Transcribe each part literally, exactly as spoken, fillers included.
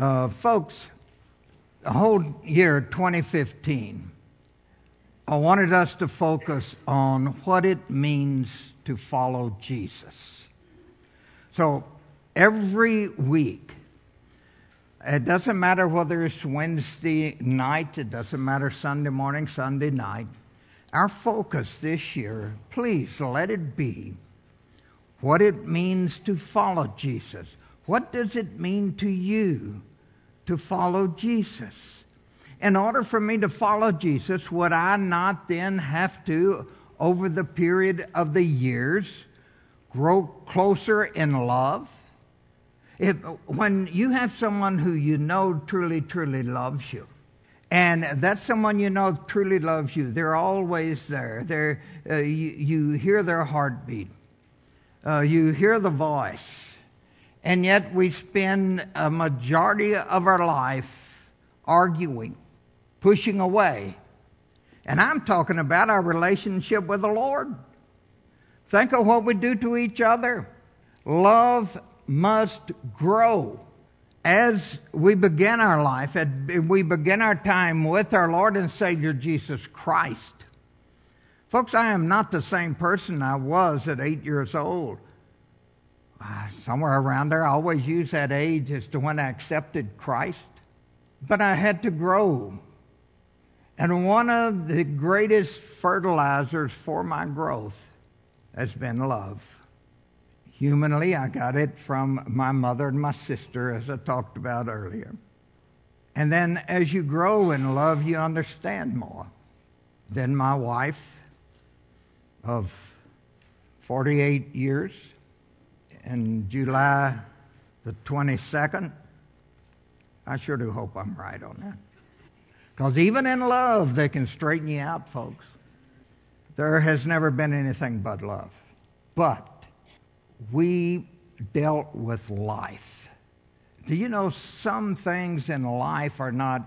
Uh, folks, the whole year twenty fifteen, I wanted us to focus on what it means to follow Jesus. So every week, it doesn't matter whether it's Wednesday night, it doesn't matter Sunday morning, Sunday night, our focus this year, please let it be what it means to follow Jesus. What does it mean to you to follow Jesus? In order for me to follow Jesus, would I not then have to, over the period of the years, grow closer in love? If, when you have someone who you know truly, truly loves you, and that's someone you know truly loves you, they're always there. They're, uh, you, you hear their heartbeat. Uh, you hear the voice. And yet we spend a majority of our life arguing, pushing away. And I'm talking about our relationship with the Lord. Think of what we do to each other. Love must grow as we begin our life, as we begin our time with our Lord and Savior Jesus Christ. Folks, I am not the same person I was at eight years old. Somewhere around there, I always use that age as to when I accepted Christ. But I had to grow. And one of the greatest fertilizers for my growth has been love. Humanly, I got it from my mother and my sister, as I talked about earlier. And then as you grow in love, you understand more. Then my wife of forty-eight years, in July the twenty-second, I sure do hope I'm right on that. Because even in love, they can straighten you out, folks. There has never been anything but love. But we dealt with life. Do you know some things in life are not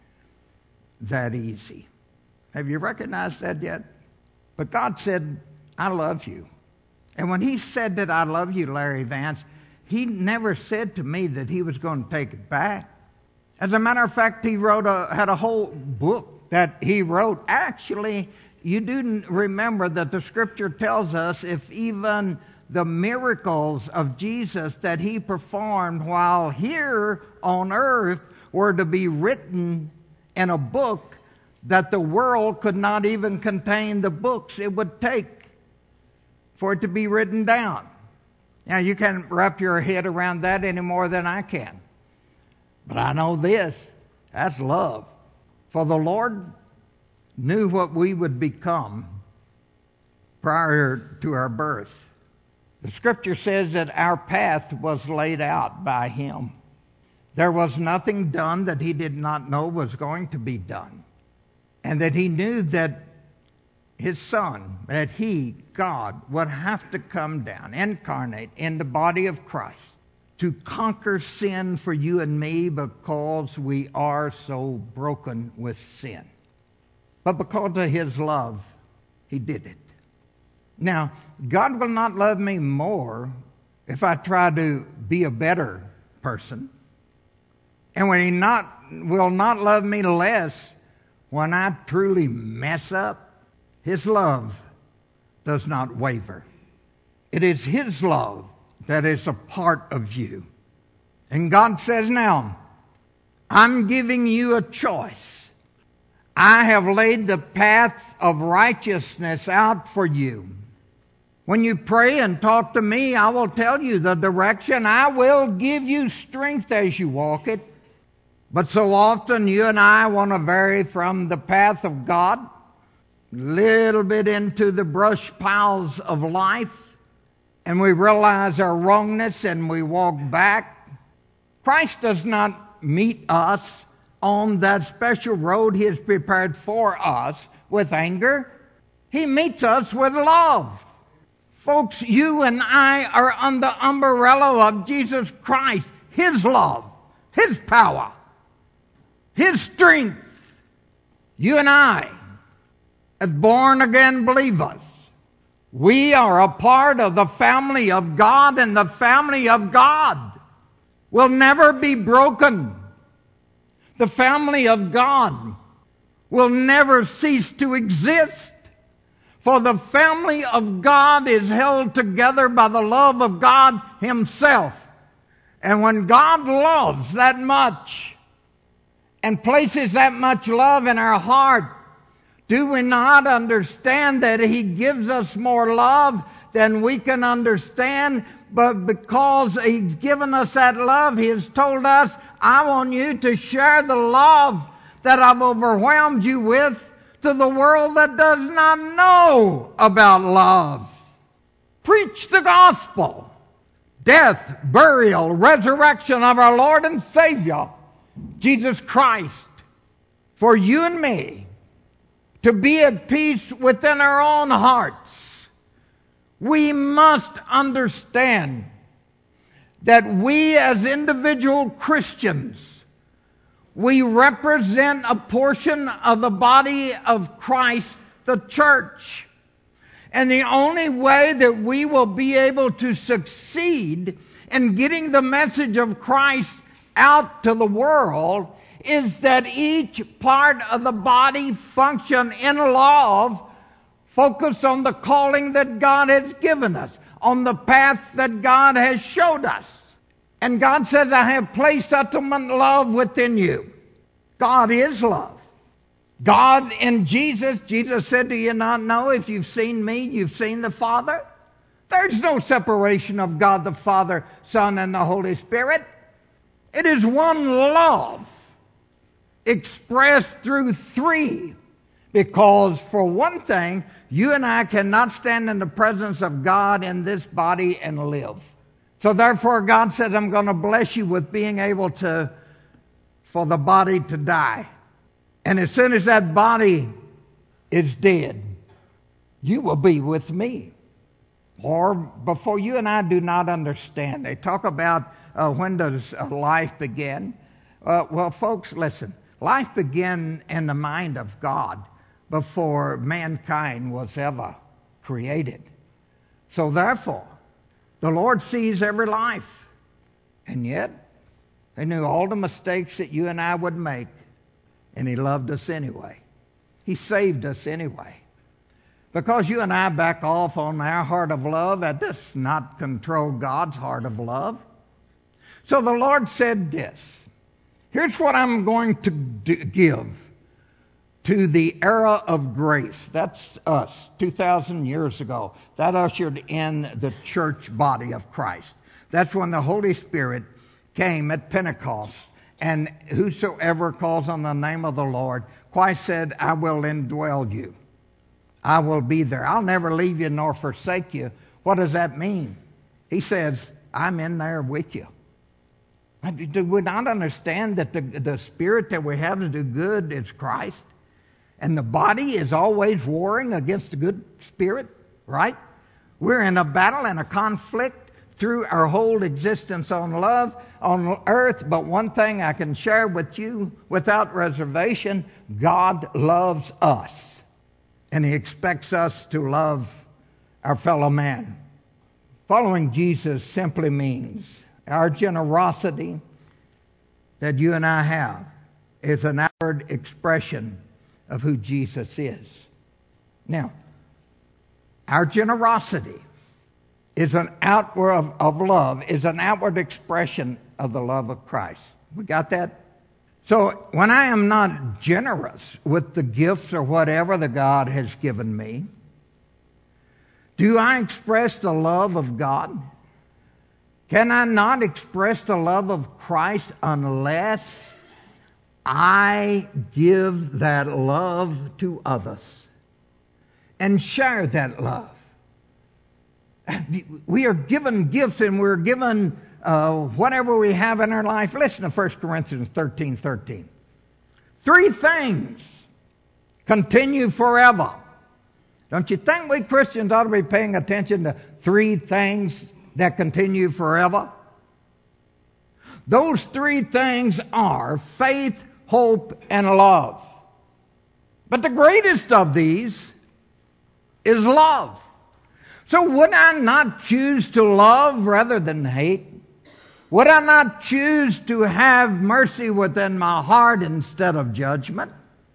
that easy? Have you recognized that yet? But God said, I love you. And when he said that I love you, Larry Vance, he never said to me that he was going to take it back. As a matter of fact, he wrote a, had a whole book that he wrote. Actually, you do remember that the Scripture tells us if even the miracles of Jesus that he performed while here on earth were to be written in a book, that the world could not even contain the books it would take for it to be written down. Now, you can't wrap your head around that any more than I can. But I know this, that's love. For the Lord knew what we would become prior to our birth. The Scripture says that our path was laid out by him. There was nothing done that he did not know was going to be done. And that he knew that his Son, that he, God, would have to come down, incarnate in the body of Christ to conquer sin for you and me because we are so broken with sin. But because of his love, he did it. Now, God will not love me more if I try to be a better person. And when he not will not love me less when I truly mess up. His love does not waver. It is his love that is a part of you. And God says, now, I'm giving you a choice. I have laid the path of righteousness out for you. When you pray and talk to me, I will tell you the direction. I will give you strength as you walk it. But so often you and I want to vary from the path of God, a little bit into the brush piles of life, and we realize our wrongness and we walk back. Christ does not meet us on that special road he has prepared for us with anger. He meets us with love. Folks, you and I are under the umbrella of Jesus Christ, his love, his power, his strength. You and I, as born-again believers, we are a part of the family of God, and the family of God will never be broken. The family of God will never cease to exist. For the family of God is held together by the love of God Himself. And when God loves that much and places that much love in our heart, do we not understand that He gives us more love than we can understand? But because He's given us that love, He has told us, I want you to share the love that I've overwhelmed you with to the world that does not know about love. Preach the gospel. Death, burial, resurrection of our Lord and Savior, Jesus Christ, for you and me to be at peace within our own hearts. We must understand that we as individual Christians, we represent a portion of the body of Christ, the church. And the only way that we will be able to succeed in getting the message of Christ out to the world is that each part of the body function in love, focused on the calling that God has given us, on the path that God has showed us. And God says, I have placed ultimate love within you. God is love. God in Jesus, Jesus said, do you not know if you've seen me, you've seen the Father? There's no separation of God the Father, Son, and the Holy Spirit. It is one love expressed through three. Because for one thing, you and I cannot stand in the presence of God in this body and live. So therefore God says, I'm going to bless you with being able to, for the body to die. And as soon as that body is dead, you will be with me. Or before you and I do not understand. They talk about uh, when does uh, life begin? Uh, well, folks, listen. Life began in the mind of God before mankind was ever created. So therefore, the Lord sees every life. And yet, He knew all the mistakes that you and I would make. And He loved us anyway. He saved us anyway. Because you and I back off on our heart of love, that does not control God's heart of love. So the Lord said this. Here's what I'm going to do, give to the era of grace. That's us, two thousand years ago. That ushered in the church body of Christ. That's when the Holy Spirit came at Pentecost. And whosoever calls on the name of the Lord, Christ said, I will indwell you. I will be there. I'll never leave you nor forsake you. What does that mean? He says, I'm in there with you. Do we not understand that the, the spirit that we have to do good is Christ? And the body is always warring against the good spirit, right? We're in a battle and a conflict through our whole existence on love on earth. But one thing I can share with you without reservation, God loves us. And He expects us to love our fellow man. Following Jesus simply means our generosity that you and I have is an outward expression of who Jesus is. Now, our generosity is an outward of, of love, is an outward expression of the love of Christ. We got that? So when I am not generous with the gifts or whatever that God has given me, do I express the love of God? Can I not express the love of Christ unless I give that love to others and share that love? We are given gifts and we're given uh, whatever we have in our life. Listen to First Corinthians thirteen thirteen. Three things continue forever. Don't you think we Christians ought to be paying attention to three things that continue forever? Those three things are faith, hope, and love. But the greatest of these is love. So would I not choose to love rather than hate? Would I not choose to have mercy within my heart instead of judgment?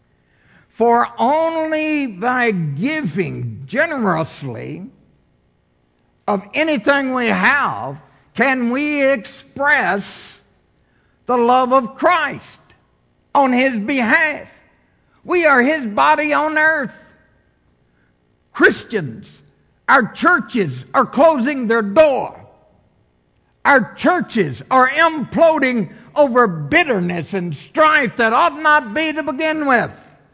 For only by giving generously of anything we have can we express the love of Christ on His behalf. We are His body on earth. Christians, our churches are closing their door. Our churches are imploding over bitterness and strife that ought not be to begin with.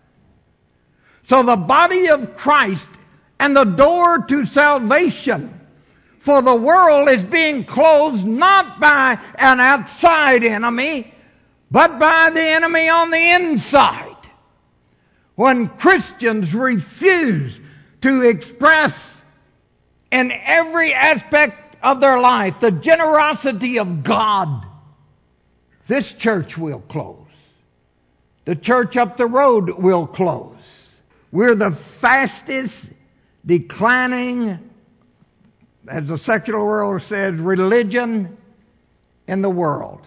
So the body of Christ and the door to salvation for the world is being closed not by an outside enemy, but by the enemy on the inside. When Christians refuse to express in every aspect of their life the generosity of God, this church will close. The church up the road will close. We're the fastest declining, as the secular world says, religion in the world.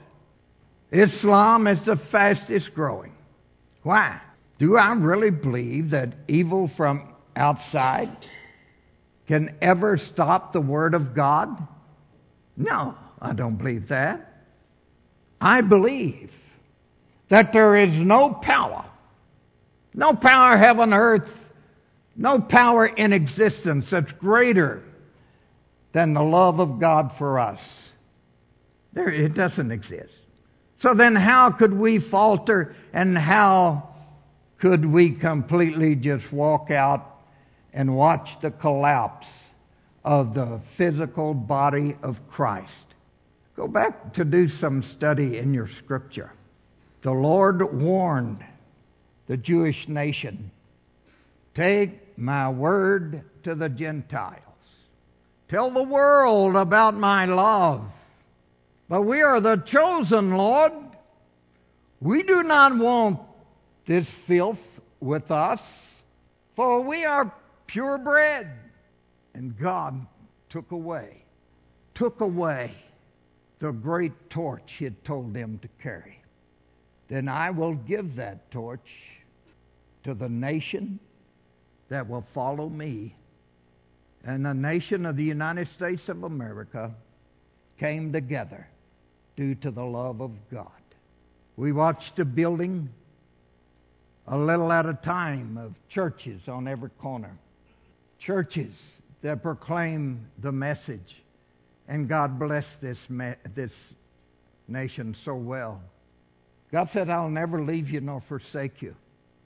Islam is the fastest growing. Why? Do I really believe that evil from outside can ever stop the Word of God? No, I don't believe that. I believe that there is no power, no power heaven, earth, no power in existence that's greater than the love of God for us. There, it doesn't exist. So then how could we falter, and how could we completely just walk out and watch the collapse of the physical body of Christ? Go back to do some study in your scripture. The Lord warned the Jewish nation, take my word to the Gentiles. Tell the world about my love. But we are the chosen, Lord. We do not want this filth with us, for we are purebred. And God took away, took away the great torch He had told them to carry. Then I will give that torch to the nation that will follow me. And the nation of the United States of America came together due to the love of God. We watched a building a little at a time of churches on every corner. Churches that proclaim the message. And God blessed this, ma- this nation so well. God said, I'll never leave you nor forsake you.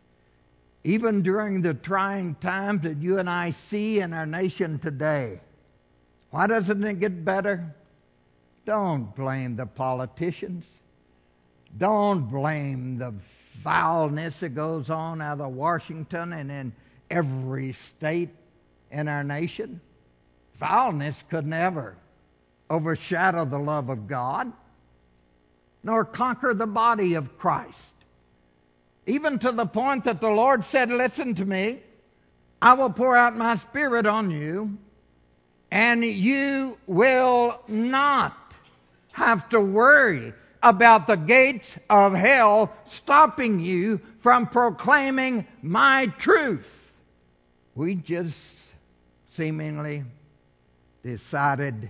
Even during the trying times that you and I see in our nation today. Why doesn't it get better? Don't blame the politicians. Don't blame the vileness that goes on out of Washington and in every state in our nation. Vileness could never overshadow the love of God, nor conquer the body of Christ. Even to the point that the Lord said, listen to me, I will pour out my Spirit on you, and you will not have to worry about the gates of hell stopping you from proclaiming my truth. We just seemingly decided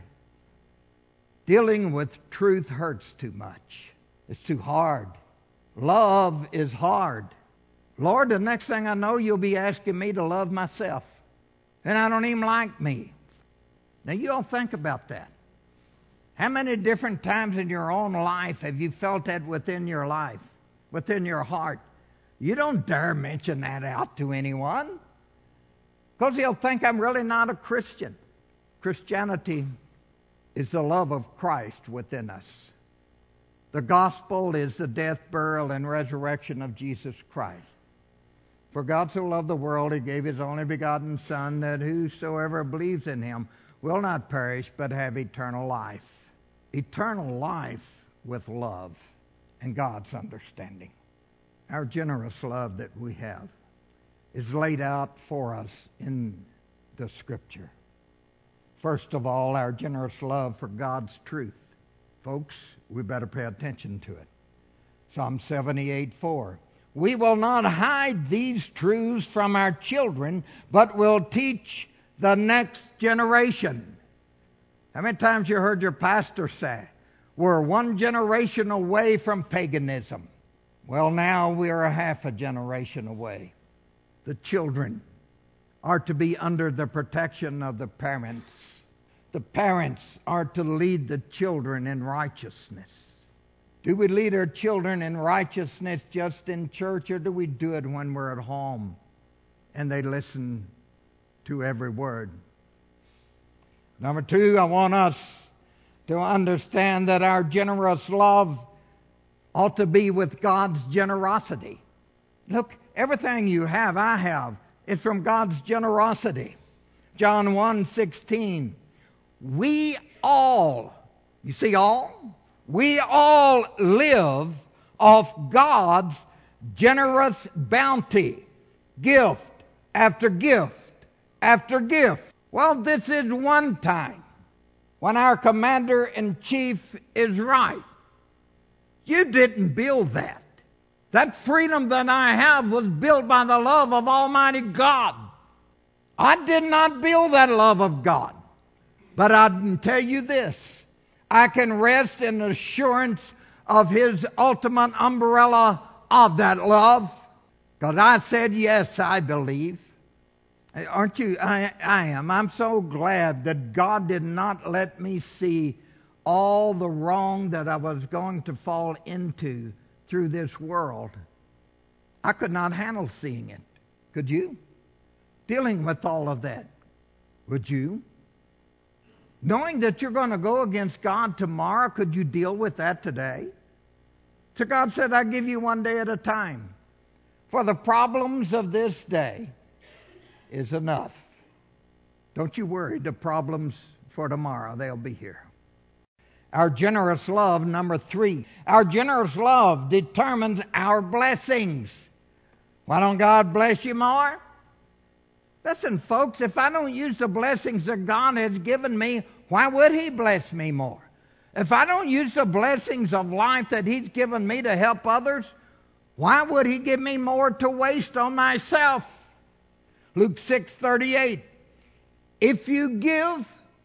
dealing with truth hurts too much. It's too hard. Love is hard. Lord, the next thing I know, you'll be asking me to love myself. And I don't even like me. Now, you all think about that. How many different times in your own life have you felt that within your life, within your heart? You don't dare mention that out to anyone, because he'll think I'm really not a Christian. Christianity is the love of Christ within us. The gospel is the death, burial, and resurrection of Jesus Christ. For God so loved the world, He gave His only begotten Son, that whosoever believes in Him will not perish, but have eternal life. Eternal life with love and God's understanding. Our generous love that we have is laid out for us in the Scripture. First of all, our generous love for God's truth. Folks, we better pay attention to it. Psalm seventy-eight four. We will not hide these truths from our children, but will teach the next generation. How many times you heard your pastor say, we're one generation away from paganism? Well, now we are a half a generation away. The children are to be under the protection of the parents. The parents are to lead the children in righteousness. Do we lead our children in righteousness just in church, or do we do it when we're at home and they listen to every word? Number two, I want us to understand that our generous love ought to be with God's generosity. Look, everything you have, I have, is from God's generosity. John one sixteen. We all, you see all? We all live off God's generous bounty, gift after gift after gift. Well, this is one time when our commander-in-chief is right. You didn't build that. That freedom that I have was built by the love of Almighty God. I did not build that love of God. But I can tell you this. I can rest in the assurance of His ultimate umbrella of that love. Because I said, yes, I believe. Aren't you? I, I am. I'm so glad that God did not let me see all the wrong that I was going to fall into through this world. I could not handle seeing it. Could you? Dealing with all of that. Would you? Knowing that you're going to go against God tomorrow, could you deal with that today? So God said, I give you one day at a time. For the problems of this day is enough. Don't you worry, the problems for tomorrow, they'll be here. Our generous love, number three. Our generous love determines our blessings. Why don't God bless you more? Listen, folks, if I don't use the blessings that God has given me, why would He bless me more? If I don't use the blessings of life that He's given me to help others, why would He give me more to waste on myself? Luke six thirty-eight. If you give,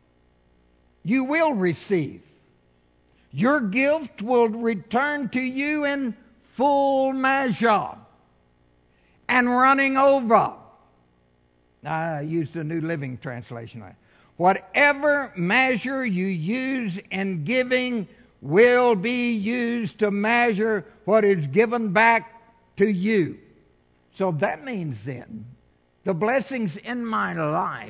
you will receive. Your gift will return to you in full measure and running over. I used the New Living Translation. Whatever measure you use in giving will be used to measure what is given back to you. So that means then, the blessings in my life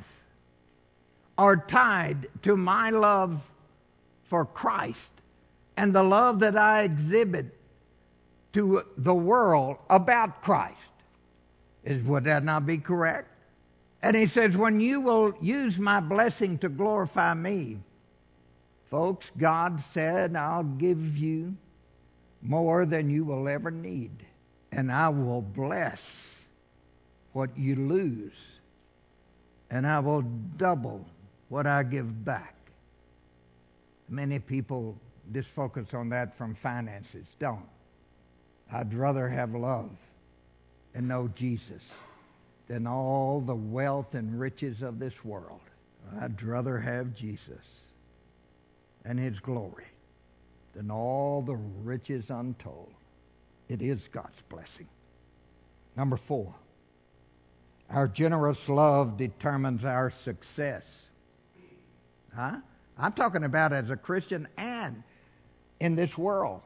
are tied to my love for Christ and the love that I exhibit to the world about Christ. Is, would that not be correct? And He says, when you will use my blessing to glorify me, folks, God said, I'll give you more than you will ever need. And I will bless what you lose. And I will double what I give back. Many people just focus on that from finances. Don't. I'd rather have love and know Jesus than all the wealth and riches of this world. I'd rather have Jesus and His glory than all the riches untold. It is God's blessing. Number four, our generous love determines our success. Huh? I'm talking about as a Christian and in this world.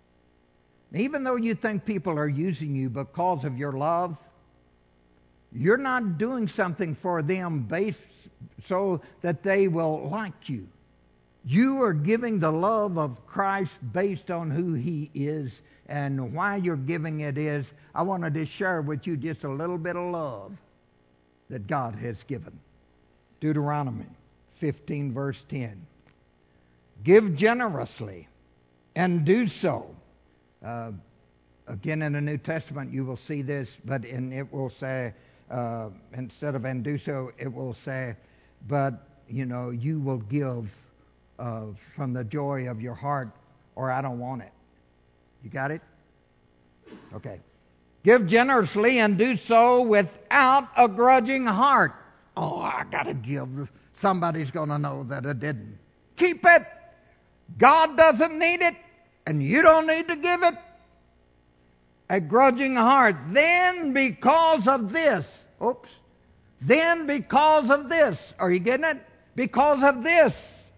Even though you think people are using you because of your love, you're not doing something for them based so that they will like you. You are giving the love of Christ based on who He is, and why you're giving it is, I wanted to share with you just a little bit of love that God has given. Deuteronomy fifteen verse ten. Give generously and do so. Uh, again, in the New Testament, you will see this, but in it will say, uh, instead of and do so, it will say, but, you know, you will give uh, from the joy of your heart, or I don't want it. You got it? Okay. Give generously and do so without a grudging heart. Oh, I got to give. Somebody's going to know that I didn't. Keep it. God doesn't need it, and you don't need to give it. A grudging heart. Then because of this, oops, then because of this, are you getting it? Because of this,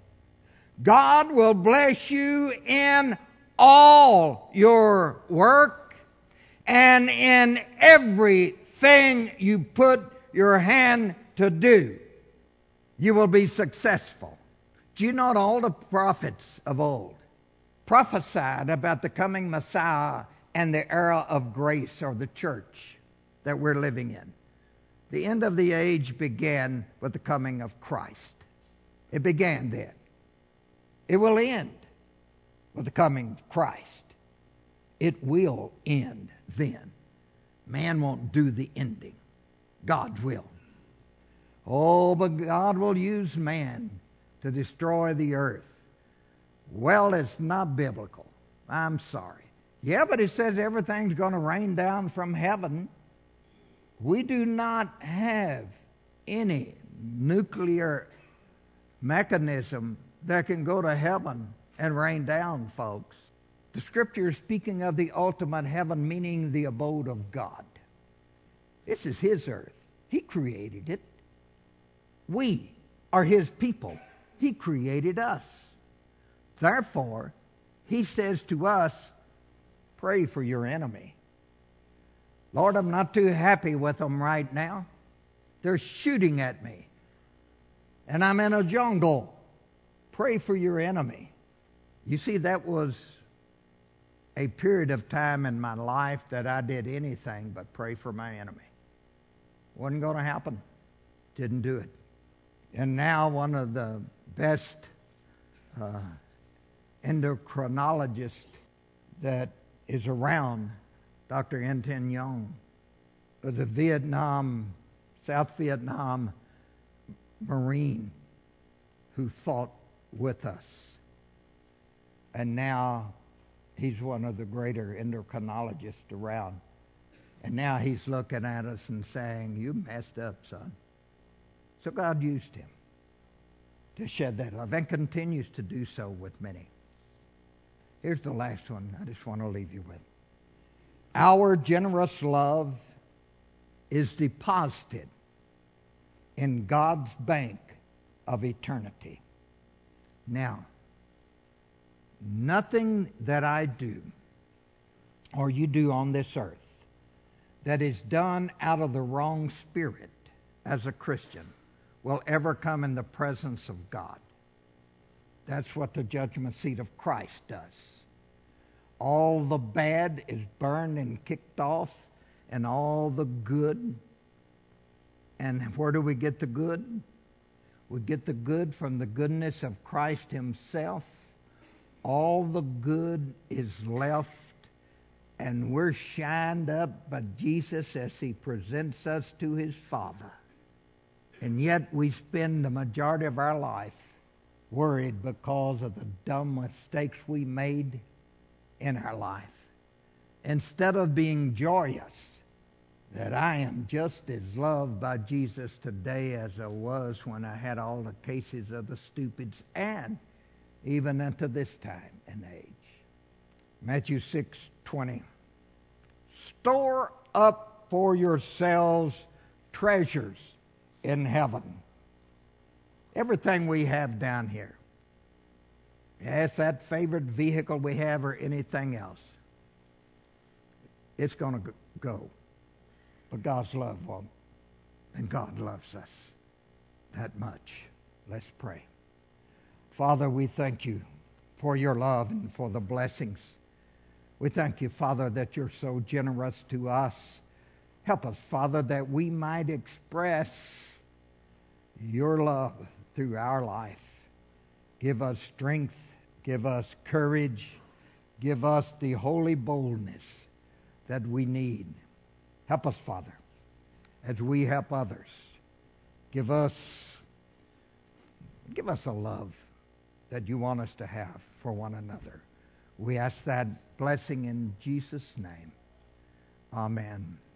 God will bless you in all your work and in everything you put your hand to do. You will be successful. Do you know that all the prophets of old prophesied about the coming Messiah and the era of grace, or the church that we're living in? The end of the age began with the coming of Christ. It began then. It will end with the coming of Christ. It will end then. Man won't do the ending. God will. Oh, but God will use man to destroy the earth. Well, it's not biblical. I'm sorry. Yeah, but it says everything's going to rain down from heaven. We do not have any nuclear mechanism that can go to heaven and rain down, folks. The Scripture is speaking of the ultimate heaven, meaning the abode of God. This is His earth. He created it. We are His people. He created us. Therefore, He says to us, pray for your enemy. Lord, I'm not too happy with them right now. They're shooting at me. And I'm in a jungle. Pray for your enemy. You see, that was a period of time in my life that I did anything but pray for my enemy. Wasn't going to happen. Didn't do it. And now one of the best uh, endocrinologists that is around, Doctor Yen-Tin Young, was a Vietnam, South Vietnam Marine who fought with us. And now he's one of the greater endocrinologists around. And now he's looking at us and saying, you messed up, son. So God used him to shed that love and continues to do so with many. Here's the last one I just want to leave you with. Our generous love is deposited in God's bank of eternity. Now, nothing that I do or you do on this earth that is done out of the wrong spirit as a Christian will ever come in the presence of God. That's what the judgment seat of Christ does. All the bad is burned and kicked off, and all the good. And where do we get the good? We get the good from the goodness of Christ Himself. All the good is left, and we're shined up by Jesus as He presents us to His Father. And yet we spend the majority of our life worried because of the dumb mistakes we made in our life, instead of being joyous that I am just as loved by Jesus today as I was when I had all the cases of the stupids, and even unto this time and age. Matthew six twenty. Store up for yourselves treasures in heaven. Everything we have down here, yes, that favorite vehicle we have or anything else, it's going to go. But God's love won't. And God loves us that much. Let's pray. Father, we thank you for your love and for the blessings. We thank you, Father, that you're so generous to us. Help us, Father, that we might express your love through our life. Give us strength. Give us courage. Give us the holy boldness that we need. Help us, Father, as we help others. Give us, give us a love that you want us to have for one another. We ask that blessing in Jesus' name. Amen.